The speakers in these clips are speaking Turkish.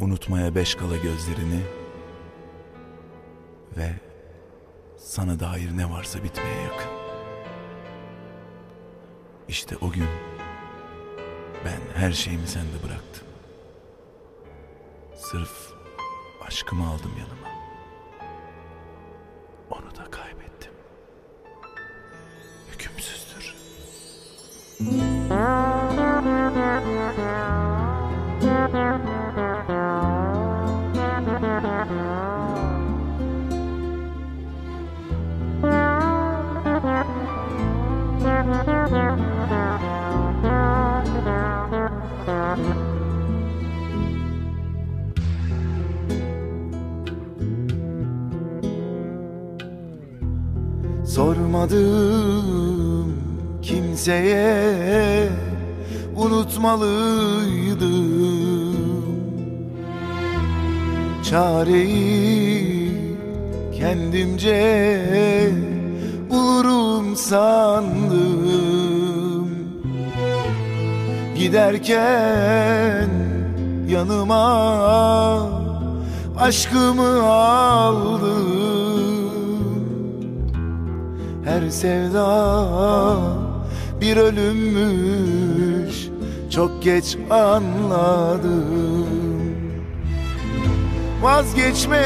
unutmaya beş kala gözlerini ve sana dair ne varsa bitmeye yakın. İşte o gün ben her şeyimi sende bıraktım. Sırf aşkımı aldım yanıma. Onu da kaybettim. Hükümsüzdür. Sormadım kimseye, unutmalıydım. Çareyi kendimce bulurum sandım. Giderken yanıma aşkımı aldım. Her sevda bir ölümmüş, çok geç anladım. Vazgeçmek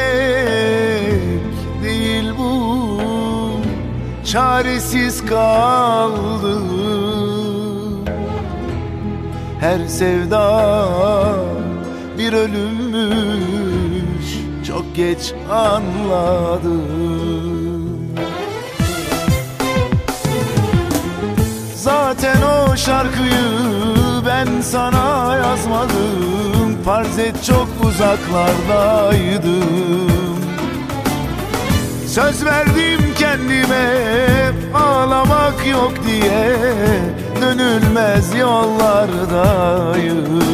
değil bu, çaresiz kaldım. Her sevda bir ölümmüş, çok geç anladım. Zaten o şarkıyı ben sana yazmadım. Farz et çok uzaklardaydım. Söz verdim kendime, ağlamak yok diye. Dönülmez yollardayım.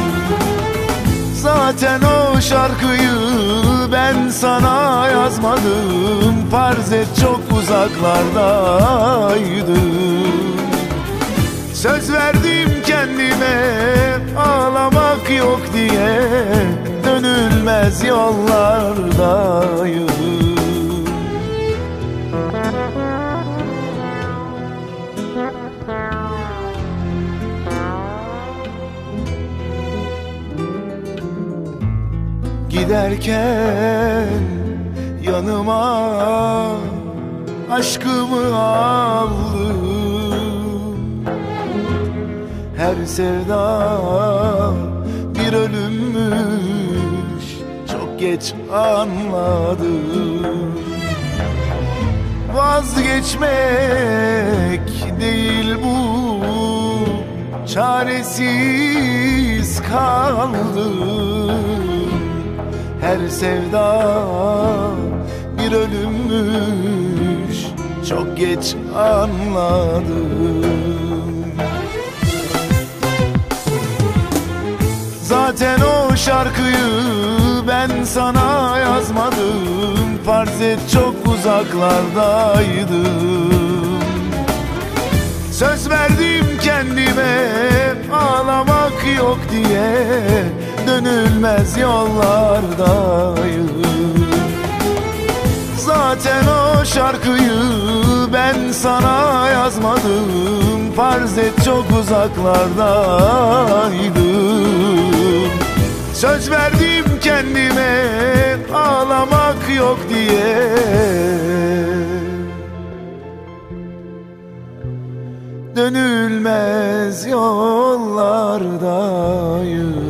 Zaten o şarkıyı ben sana yazmadım. Farz et çok uzaklardaydım. Söz verdim kendime, ağlamak yok diye. Dönülmez yollardayım. Giderken yanıma aşkımı aldım. Her sevda bir ölümmüş, çok geç anladım. Vazgeçmek değil bu, çaresiz kaldım. Her sevda bir ölümmüş, çok geç anladım. Zaten o şarkıyı ben sana yazmadım. Farz et çok uzaklardaydım. Söz verdim kendime, ağlamak yok diye. Dönülmez yollardayım. Zaten o şarkıyı ben sana yazmadım. Farz et çok uzaklardaydım. Söz verdim kendime, ağlamak yok diye. Dönülmez yollardayım.